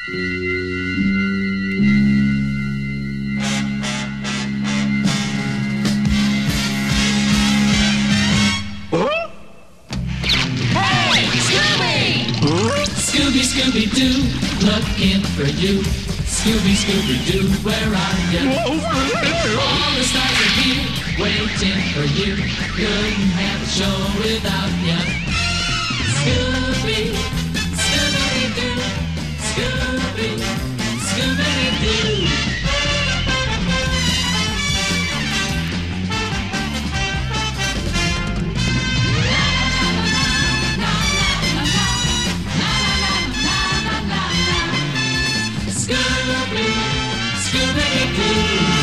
Hey, Scooby! Scooby-Doo, looking for you. Scooby-Doo, where are you? All the stars are here, waiting for you. Couldn't have a show without you. Scooby, Scooby-Doo, Scooby, Scooby-Doo. Scooby, Scooby-Doo.